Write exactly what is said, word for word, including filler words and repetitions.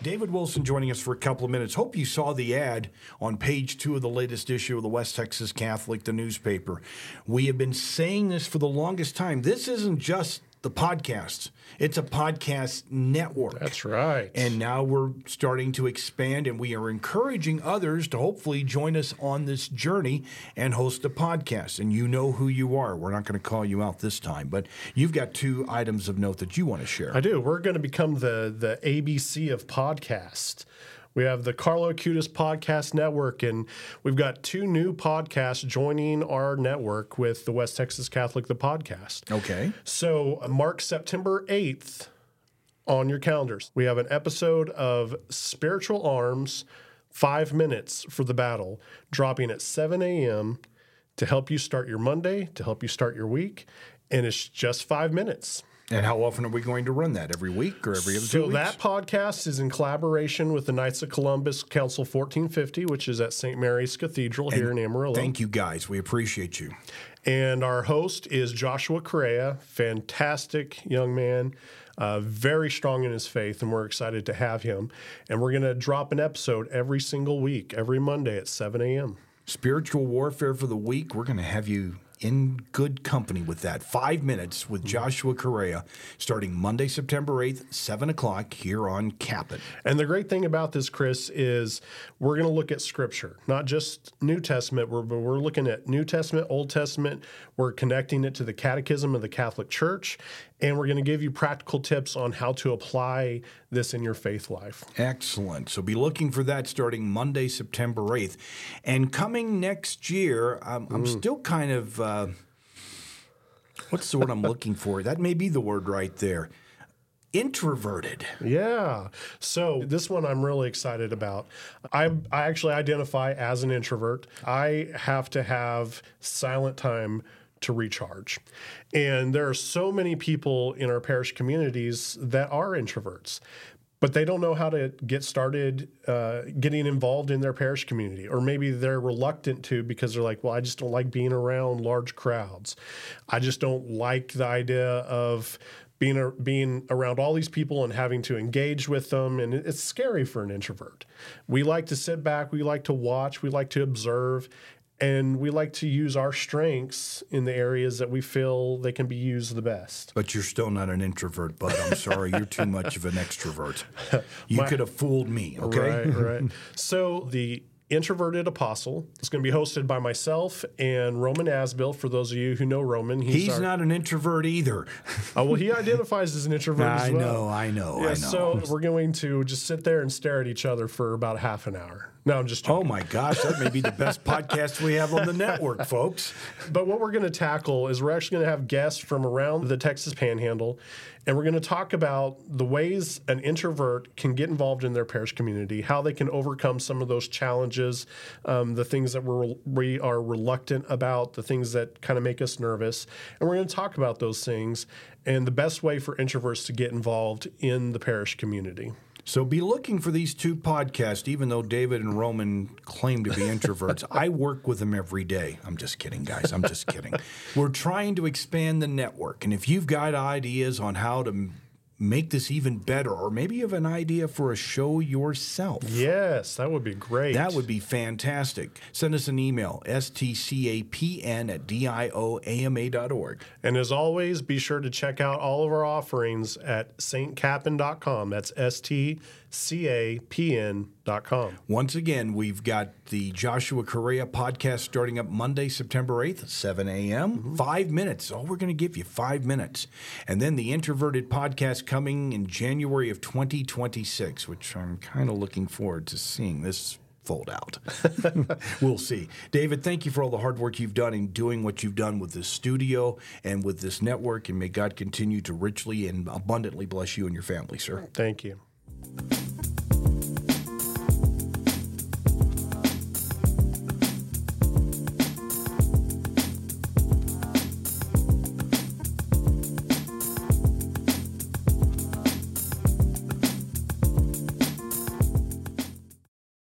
David Wilson joining us for a couple of minutes. Hope you saw the ad on page two of the latest issue of the West Texas Catholic, the newspaper. We have been saying this for the longest time. This isn't just the podcast. It's a podcast network. That's right. And now we're starting to expand, and we are encouraging others to hopefully join us on this journey and host a podcast. And you know who you are. We're not going to call you out this time, but you've got two items of note that you want to share. I do. We're going to become the, the A B C of podcasts. We have the Carlo Acutis Podcast Network, and we've got two new podcasts joining our network with the West Texas Catholic, the podcast. Okay. So mark September eighth on your calendars. We have an episode of Spiritual Arms, Five Minutes for the Battle, dropping at seven a.m. to help you start your Monday, to help you start your week, and it's just five minutes. And how often are we going to run that? Every week or every other so two weeks? So that podcast is in collaboration with the Knights of Columbus Council fourteen fifty, which is at Saint Mary's Cathedral and here in Amarillo. Thank you, guys. We appreciate you. And our host is Joshua Correa, fantastic young man, uh, very strong in his faith, and we're excited to have him. And we're going to drop an episode every single week, every Monday at seven a.m. Spiritual Warfare for the Week. We're going to have you in good company with that. Five minutes with Joshua Correa, starting Monday, September eighth, seven o'clock here on Capit. And the great thing about this, Chris, is we're going to look at Scripture, not just New Testament, we're, but we're looking at New Testament, Old Testament. We're connecting it to the Catechism of the Catholic Church, and we're going to give you practical tips on how to apply this in your faith life. Excellent. So be looking for that starting Monday, September eighth. And coming next year, I'm, I'm mm. still kind of... Uh, what's the word I'm looking for? That may be the word right there. Introverted. Yeah. So this one I'm really excited about. I I actually identify as an introvert. I have to have silent time to recharge. And there are so many people in our parish communities that are introverts, but they don't know how to get started uh, getting involved in their parish community. Or maybe they're reluctant to because they're like, well, I just don't like being around large crowds. I just don't like the idea of being a, being around all these people and having to engage with them. And it's scary for an introvert. We like to sit back. We like to watch. We like to observe. And we like to use our strengths in the areas that we feel they can be used the best. But you're still not an introvert, bud. I'm sorry. You're too much of an extrovert. You My, could have fooled me, okay? Right, right. So the Introverted Apostle is going to be hosted by myself and Roman Asbill. For those of you who know Roman, he's, he's our, not an introvert either. Oh, well, he identifies as an introvert I as well. know, I know, yeah, I know. So we're going to just sit there and stare at each other for about half an hour. No, I'm just joking. Oh, my gosh. That may be the best podcast we have on the network, folks. But what we're going to tackle is we're actually going to have guests from around the Texas Panhandle, and we're going to talk about the ways an introvert can get involved in their parish community, how they can overcome some of those challenges, um, the things that we're, we are reluctant about, the things that kind of make us nervous. And we're going to talk about those things and the best way for introverts to get involved in the parish community. So be looking for these two podcasts, even though David and Roman claim to be introverts. I work with them every day. I'm just kidding, guys. I'm just kidding. We're trying to expand the network. And if you've got ideas on how to make this even better, or maybe you have an idea for a show yourself. Yes, that would be great. That would be fantastic. Send us an email, S T C A P N at D I O A M A dot org. And as always, be sure to check out all of our offerings at St Capin dot com. That's S T C A P N dot com. Once again, we've got the Joshua Correa podcast starting up Monday, September eighth at seven a.m. Mm-hmm. Five minutes. All we're going to give you, five minutes. And then the Introverted podcast coming in January of twenty twenty-six, which I'm kind of looking forward to seeing this fold out. We'll see. David, thank you for all the hard work you've done in doing what you've done with this studio and with this network, and may God continue to richly and abundantly bless you and your family, sir. Thank you.